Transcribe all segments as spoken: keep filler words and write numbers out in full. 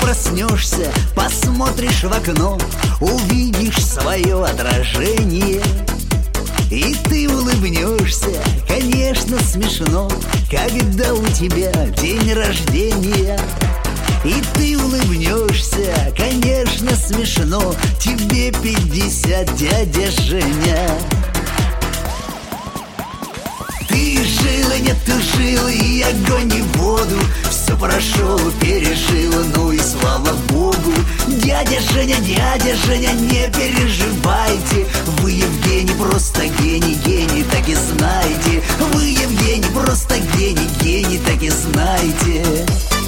проснешься, посмотришь в окно, увидишь свое отражение. И ты улыбнешься, конечно, смешно, когда у тебя день рождения. И ты улыбнешься, конечно, смешно, тебе пятьдесят, дядя Женя. Ты жила, нет, ты жила, и огонь, и воду, все прошел, пережила, ну и слава Богу. Дядя Женя, дядя Женя, не переживайте, вы, Евгений, просто гений, гений, так и знаете. Вы, Евгений, просто гений, гений, так и знаете.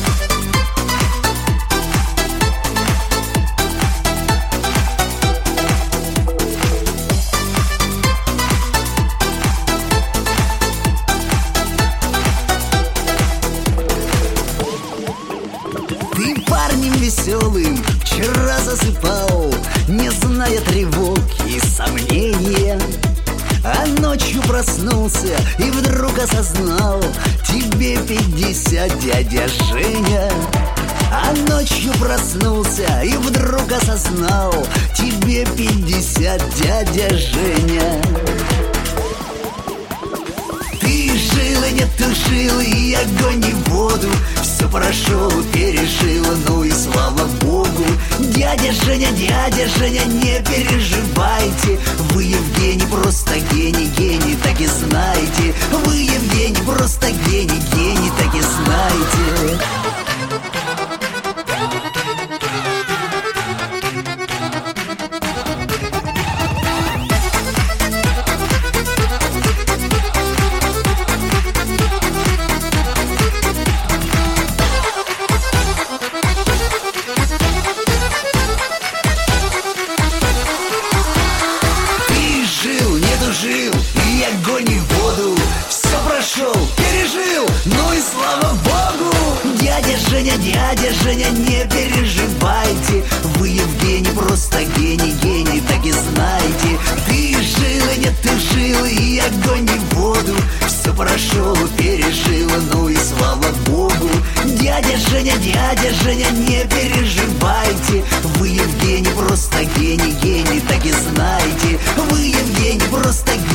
Ты парнем веселым вчера засыпал, не зная тревог и сомнения. А ночью проснулся и вдруг осознал, тебе пятьдесят, дядя Женя. А ночью проснулся и вдруг осознал, тебе пятьдесят, дядя Женя. Ты жила, нет, ты жила, и огонь, и воду, все прошел, пережила, ну и слава Богу. Дядя Женя, дядя Женя, не переживайте, вы, Евгений, просто гений, гений, так и знаете. Вы, Евгений, просто гений, гений, так и знаете. Жил, и огонь, и воду, все прошел, пережил, ну и слава Богу. Дядя Женя, дядя Женя, не переживайте, вы, Евгений, просто гений, гений, так и знаете. Ты жила, нет, ты жила, и огонь, и воду, все прошел, пережила, ну и слава Богу. Дядя Женя, дядя Женя, не переживайте, вы, Евгений, просто гений, гений, так и знаете. Вы, Евгений, просто